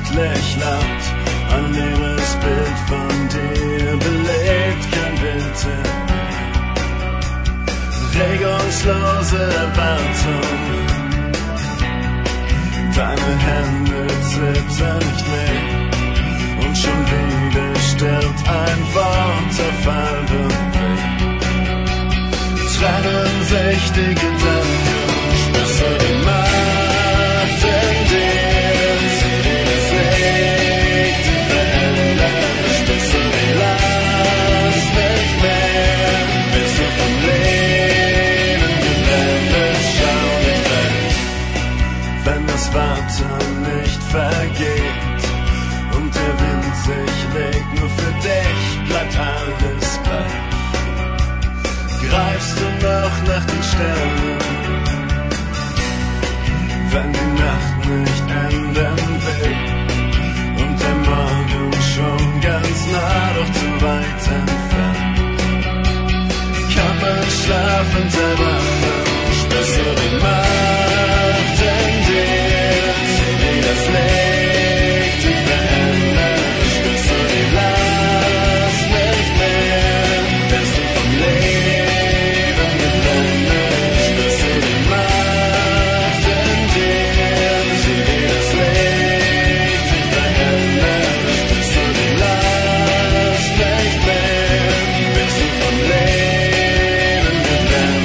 wirklich laut. Ein leeres Bild von dir belebt kein Bild mehr. Regungslose Erwartung. Deine Hände zittern nicht mehr. Und schon wieder stirbt ein Wort auf halbem Weg. Trennen sich die Gedanken, spürst du die Macht in dir, sieh dir das Licht in verändern, spürst du die Last nicht mehr, bist du vom Leben geblendet, schau nicht weg, wenn das Warten nicht vergeht und der Wind sich legt, nur für dich bleibt alles gleich. Greifst du noch nach den Sternen, wenn die Nacht nicht enden will und der Morgen schon ganz nah, doch zu weit entfernt. Körper schlafend erwachen, spürst du die Macht in dir, sieh dir das Licht in verändern, spürst du die Last nicht mehr, bist du vom Leben.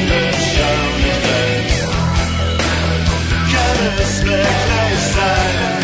Wirklich sein.